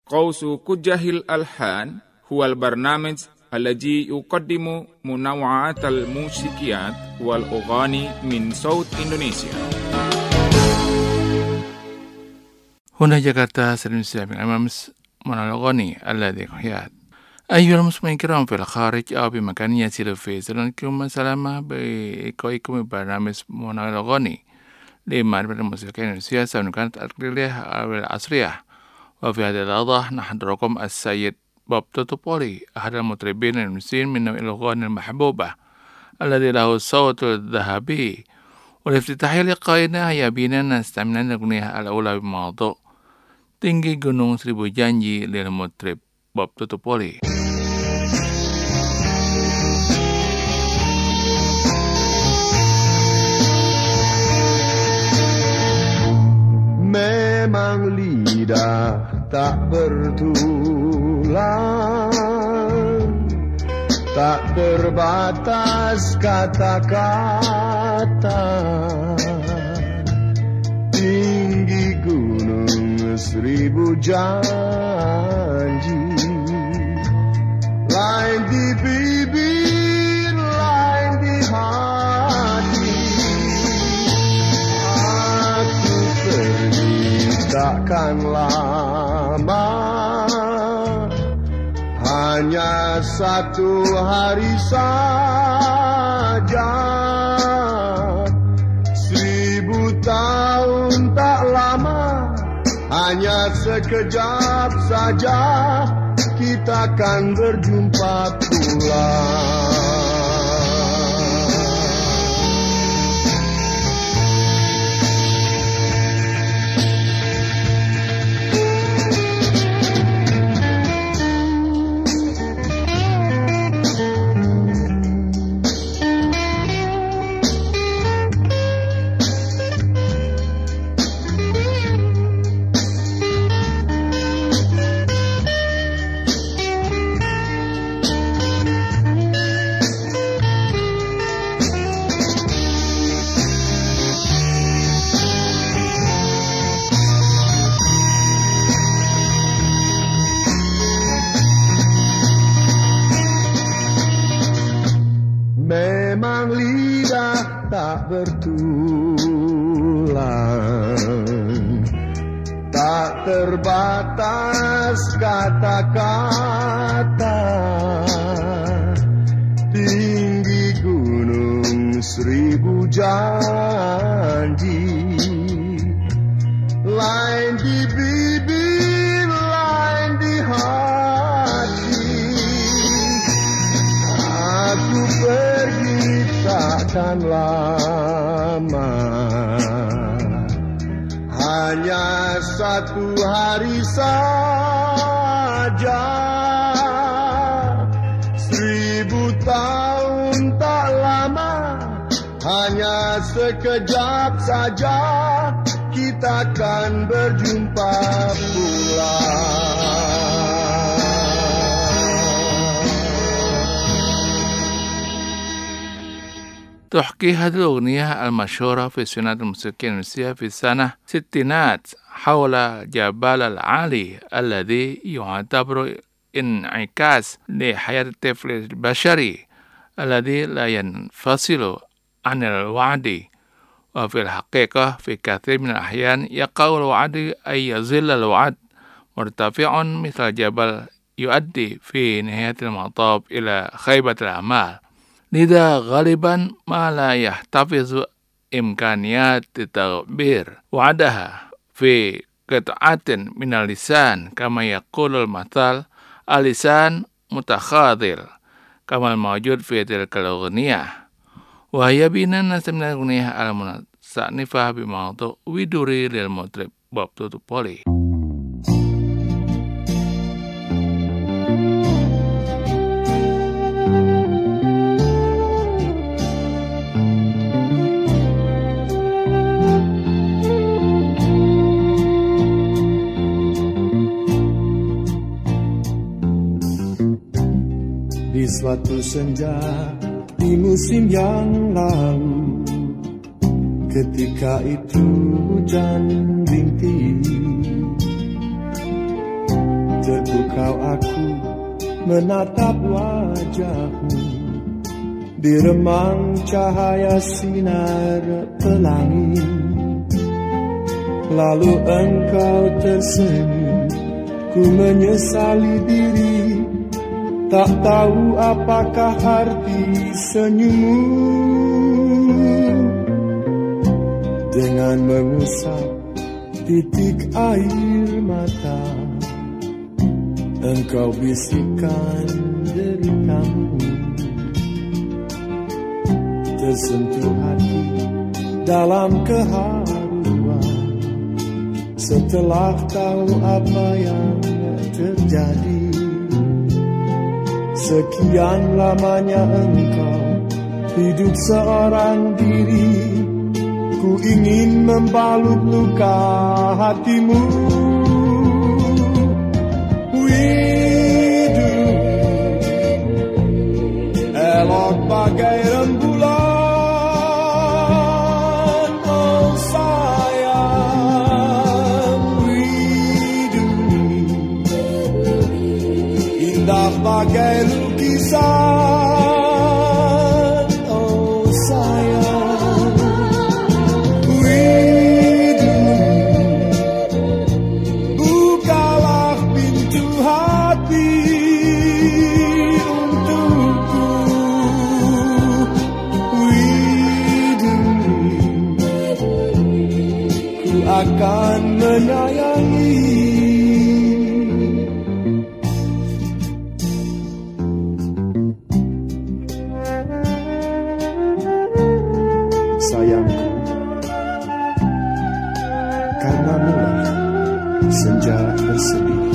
قوس كجه الألحان هو البرنامج الذي يقدم منوعات الموسيقيات والأغاني من صوت إندونيسيا. هنا جاكرتا سلمسيا من أمامس من الأغاني الذي قياد أيها المسلمين الكرام في الخارج أو بمكان يسير في سلامكم سلامة بإيكوكم برنامج من الأغاني لمعرفة الموسيقى الإندونيسية سواء كانت التقليدية أو العصرية. وفي هذه اللحظة نحضركم السيد بوب توتوبولي أحد المطربين الإندونيسيين من نوع الأغاني المحبوبة الذي له الصوت الذهبي. والافتتاحية لقائنا هيا بنا نستمع الأغنية الأولى بموضوع Tinggi Gunung Seribu Janji للمطرب بوب توتوبولي. Memang lidah tak bertulang, tak terbatas kata-kata. Tinggi gunung seribu janji, lain di bibir, lain di hati. Aku pergi takkan lama, hanya satu hari saja. 1000 tahun tak lama, hanya sekejap saja kita akan berjumpa pulang. Memang lidah tak bertulang, tak terbatas kata-kata. Tinggi gunung seribu janji, lain di bibir, lain di hati. Aku pergi takkan lama, hanya satu hari saja. 1000 tahun tak lama, hanya sekejap saja kita akan berjumpa pulang. تحكي هذه الأغنية المشهورة في السنة الموسيقية الإندونيسية في السنة الستينات حول جبل العالي الذي يعتبر انعكاس لحياة الطفل البشري الذي لا ينفصل عن الوعد. وفي الحقيقة في كثير من الأحيان يقع الوعد أي يظل الوعد مرتفع مثل الجبل يؤدي في نهاية المطاف إلى خيبة الأعمال. لذا غالبا ما لا يحتفظ إمكانيات تعبير وعدها في قطعة من اللسان كما يقول المثل اللسان متخاذل كما الموجود في تلك الأغنية. وهي بنا نستمع الأغنية المستأنفة بموضوع ويدوري للمطرب بوب توتوبولي. Di suatu senja di musim yang lalu, ketika itu hujan rintik, Terpukau aku menatap wajahmu di remang cahaya sinar pelangi. Lalu engkau tersenyum, ku menyesali diri, tak tahu apakah arti senyummu. Dengan mengusap titik air mata, engkau bisikkan deritamu. Tersentuh hati dalam keharuan setelah tahu apa yang terjadi. Sekian lamanya engkau hidup seorang diri, ku ingin membalut luka hatimu. Widu, elok bagai rembulan, oh sayang. Widu, indah bagai lukisan, oh sayang. Widu, bukalah pintu hati untukku. Widu, ku akan menyayangi. Sayangku, karena mulai senja bersedih.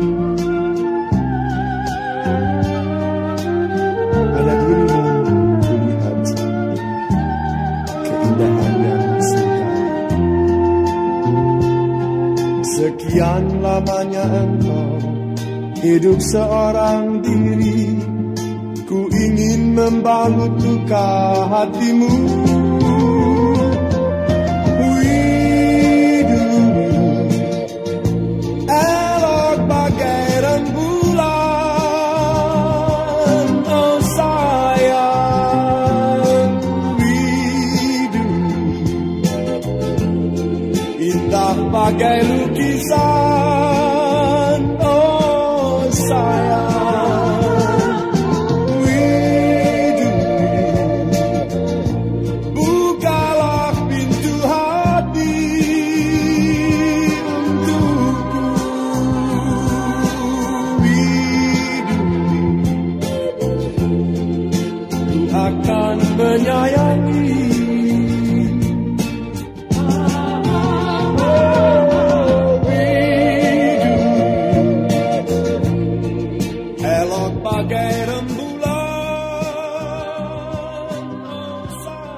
Pada dirimu kulihat keindahan yang singkat. Sekian lamanya engkau hidup seorang diri, ku ingin membalut luka hatimu. Widu, elok bagai rembulan, oh sayang. Widu, indah bagai lukisan, oh sayang. Widu, bukalah pintu hati untukku. Widu, ku akan menyayangi. Elok bagai rembulan, oh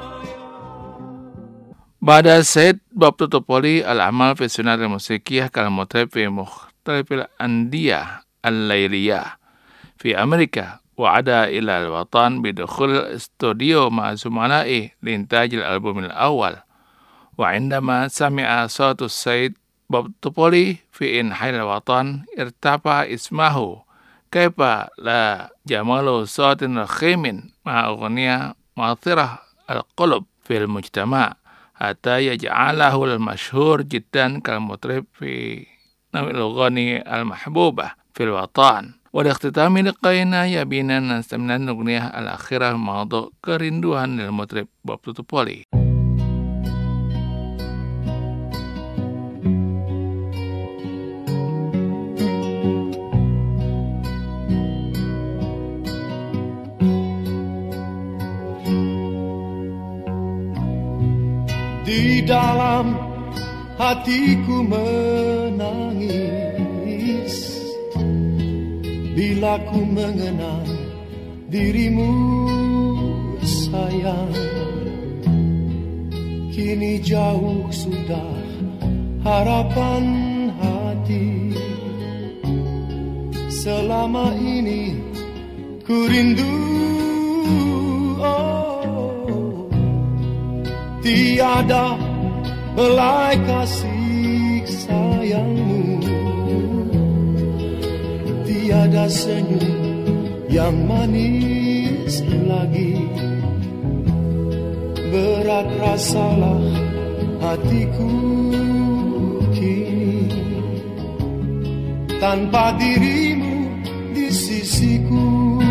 sayang. بعد السيد باب تطبولي الأعمال في السنة الموسيقية كالمطرب في مختلف الأندية الليلية في أمريكا، وعاد إلى الوطن بدخول الاستوديو مع زملائه لإنتاج الألبوم الأول. وعندما سمع صوت السيد باب تطبولي في إنحاء الوطن ارتفع اسمه كيف لا جمال صوت رخيم مع أغنية ماثرة القلب في المجتمع حتى يجعله المشهور جدا كالمطرب في نوع الأغاني المحبوبة في الوطن. ولاختتام لقائنا يبينا نستمع الأغنية الأخيرة موضوع kerinduan للمطرب باب تطبولي. Di dalam hatiku menangis bila ku mengenang dirimu sayang. Kini jauh sudah harapan hati. Selama ini ku rindu, tiada belai kasih sayangmu. tiada senyum yang manis lagi. Berat rasalah hatiku kini, tanpa dirimu di sisiku.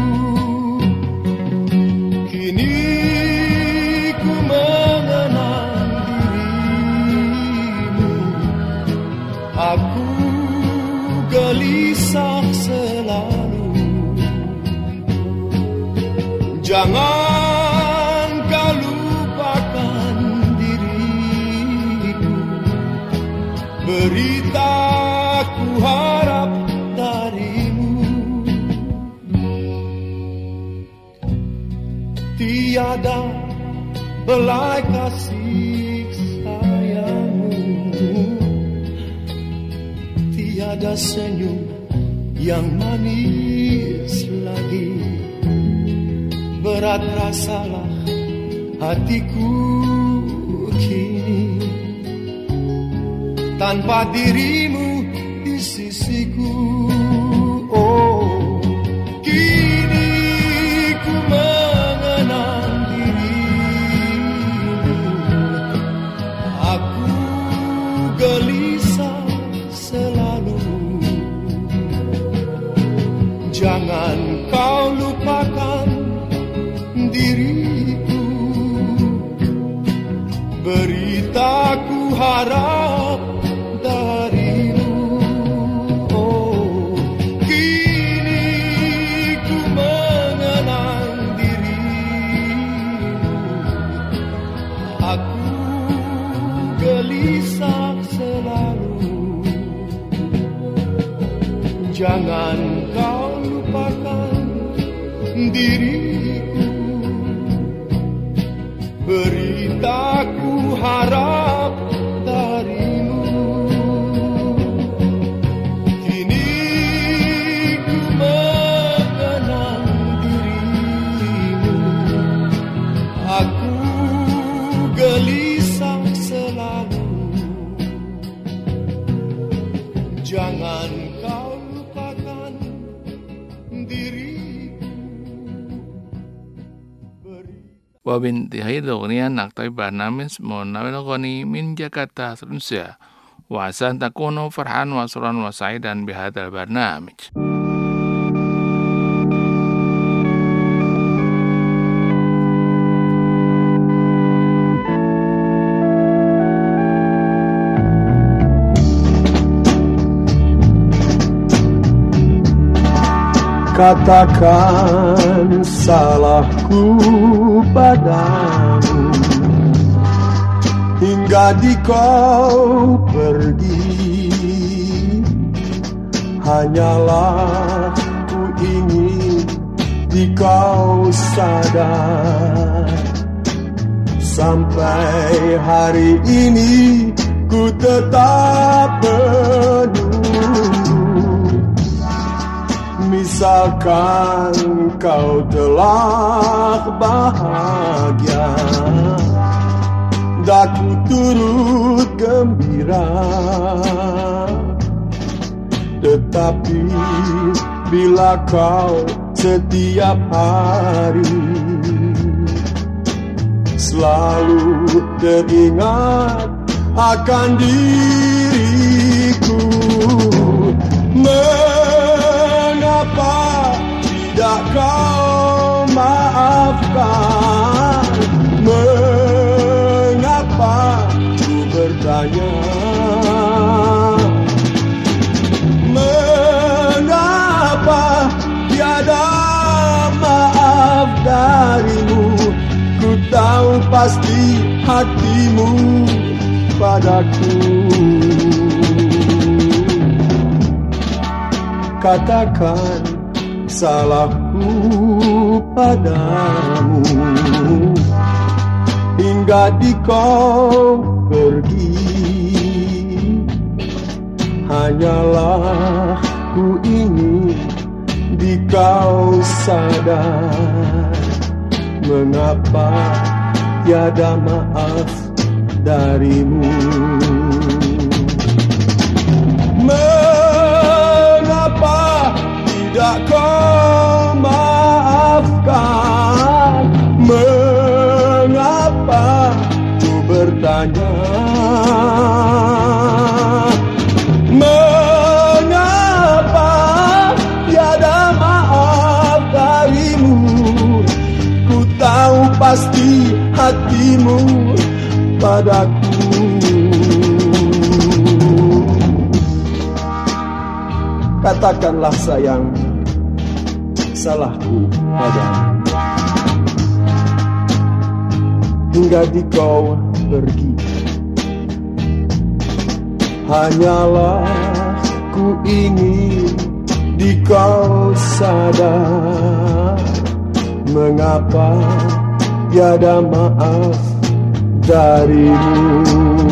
Kini ku mengenang dirimu, aku gelisah selalu. Jangan kau lupakan diriku, beritaku harap darimu. Tiada belai kasih sayangmu, tiada senyum yang manis lagi. Berat rasalah hatiku kini, tanpa dirimu di sisiku. Oh, kini ku mengenang dirimu, aku gelisah selalu. Jangan kau lupakan diriku, beritaku harap darimu. Oh, kini ku mengenang dirimu, aku gelisah selalu. Jangan kau lupakan diriku, beritaku harap darimu. Kini ku mengenang dirimu, aku gelisah selalu. Jangan kau lupakan diriku. وبانتهاء الأغنية نقطع برنامج مناول الغني من جاكرتا روسيا، وعسى أن تكونوا فرحان وسرورا وسعيدا بهذا البرنامج. Katakan salahku padamu, hingga di kau pergi. Hanyalah ku ingin di kau sadar, sampai hari ini ku tetap penuh. Misalkan kau telah bahagia, daku turut gembira. Tetapi bila kau setiap hari selalu teringat akan diriku, mengapa tidak kau maafkan? Mengapa ku bertanya? Mengapa tiada maaf darimu? Ku tahu pasti hatimu padaku. Katakan salahku padamu, hingga di kau pergi. Hanyalah ku ingin di kau sadar, mengapa tiada maaf darimu. Mengapa padaku. Katakanlah sayang, salahku padamu. Hingga di kau pergi, hanyalah ku ingin di kau sadar. Mengapa tiada maaf darimu?